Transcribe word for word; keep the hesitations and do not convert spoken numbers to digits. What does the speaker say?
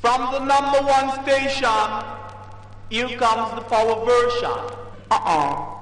From the number one station, here comes the power version. Uh-uh.